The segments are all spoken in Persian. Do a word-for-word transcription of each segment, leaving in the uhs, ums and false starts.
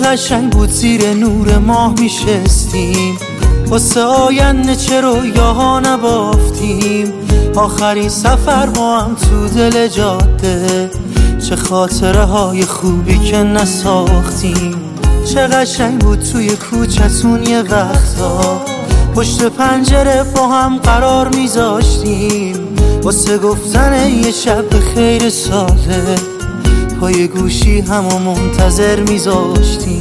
قشنگ بود زیر نور ماه میشستیم، واسه آینده چه رویاها نبافتیم. آخرین سفر با هم تو دل جاده، چه خاطره های خوبی که نساختیم. چه قشنگ بود توی کوچتون یه وقتا، پشت پنجره با هم قرار میذاشتیم، واسه گفتن یه شب خیر ساده پای گوشی همو منتظر میذاشتیم.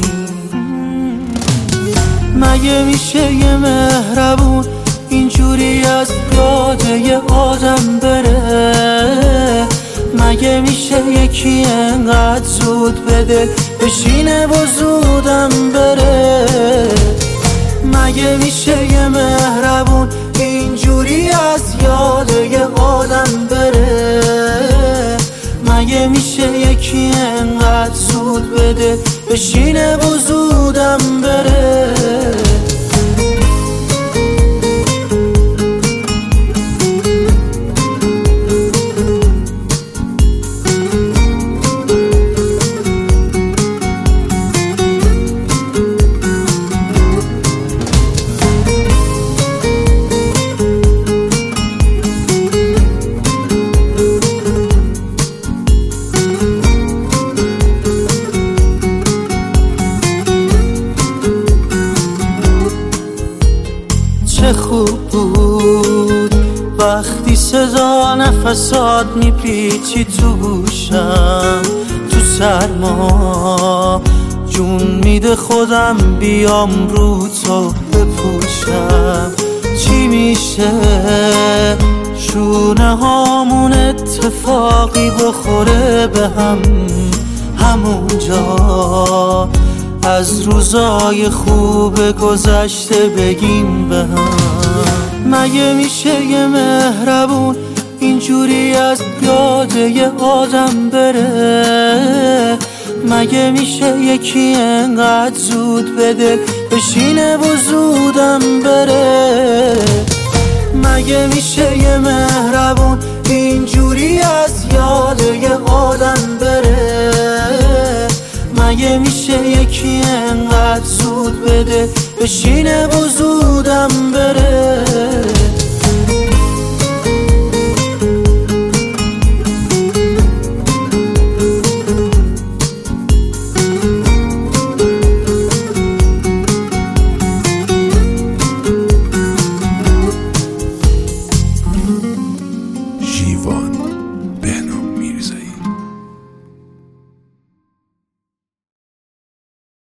مگه میشه یه مهربون اینجوری از یاد یه آدم بره؟ مگه میشه یکی انقدر زود به دل بشینه و زودم بره؟ مگه میشه یه مهربون اینجوری از یاد یه آدم بره؟ مگه میشه یکی انقدر زود به دل بشینه و زودم بره؟ چه خوب بود وقتی صدا نفسات میپیچی تو گوشم، تو سرما جون میده خودم بیام رو تو بپوشم. چی میشه شونه هامون اتفاقی بخوره به هم همونجا، از روزای خوب گذشته بگیم به هم. مگه میشه یه مهربون اینجوری از یاد یه آدم بره؟ مگه میشه یکی انقدر زود به دل بشینه و زودم بره؟ مگه میشه یه مهربون اینجوری از یاد یه آدم بره؟ مگه میشه یکی انقدر زود بده بشینه و زودم بره؟